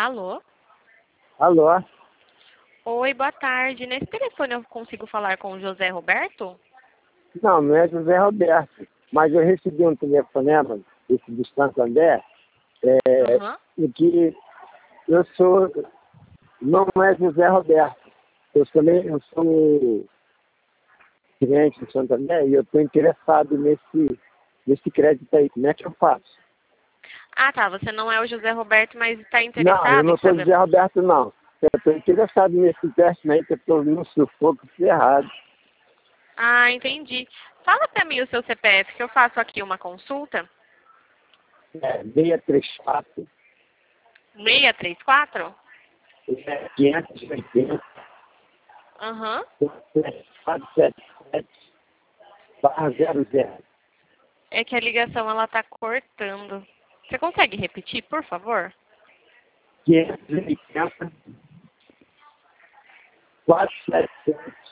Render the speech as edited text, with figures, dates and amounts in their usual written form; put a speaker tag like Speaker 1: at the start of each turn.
Speaker 1: Alô?
Speaker 2: Alô?
Speaker 1: Oi, boa tarde. Nesse telefone eu consigo falar com o José Roberto?
Speaker 2: Não, não é José Roberto, mas eu recebi um telefonema desse do Santander,
Speaker 1: Aham.
Speaker 2: em que eu sou, não é José Roberto, eu sou cliente do Santander e eu estou interessado nesse crédito aí. Como é que eu faço?
Speaker 1: Ah, tá. Você não é o José Roberto, mas está
Speaker 2: Não, eu
Speaker 1: interessado
Speaker 2: não
Speaker 1: em
Speaker 2: sou
Speaker 1: saber.
Speaker 2: José Roberto, não. Eu estou interessado nesse empréstimo aí, que eu estou no sufoco ferrado.
Speaker 1: Ah, entendi. Fala pra mim o seu CPF, que eu faço aqui uma consulta.
Speaker 2: 634,
Speaker 1: 634?
Speaker 2: 580,
Speaker 1: Aham.
Speaker 2: 477, barra 00.
Speaker 1: É que a ligação ela tá cortando. Você consegue repetir, por favor?
Speaker 2: 580, 477,